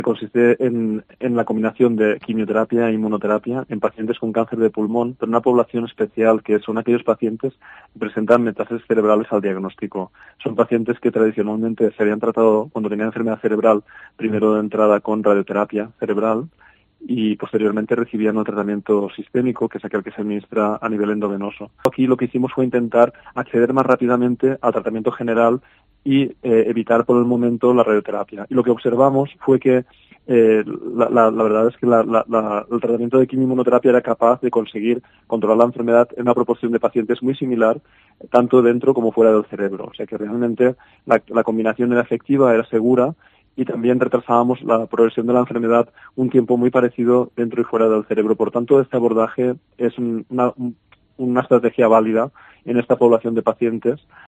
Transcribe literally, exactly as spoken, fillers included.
Consiste en, en la combinación de quimioterapia e inmunoterapia en pacientes con cáncer de pulmón, pero una población especial que son aquellos pacientes que presentan metástasis cerebrales al diagnóstico. Son pacientes que tradicionalmente se habían tratado cuando tenían enfermedad cerebral, primero de entrada con radioterapia cerebral y posteriormente recibían un tratamiento sistémico, que es aquel que se administra a nivel endovenoso. Aquí lo que hicimos fue intentar acceder más rápidamente al tratamiento general y eh, evitar por el momento la radioterapia. Y lo que observamos fue que eh, la, la, la verdad es que la, la, la, el tratamiento de quimioinmunoterapia era capaz de conseguir controlar la enfermedad en una proporción de pacientes muy similar, tanto dentro como fuera del cerebro. O sea que realmente la, la combinación era efectiva, era segura, y también retrasábamos la progresión de la enfermedad un tiempo muy parecido dentro y fuera del cerebro. Por tanto, este abordaje es una, una estrategia válida en esta población de pacientes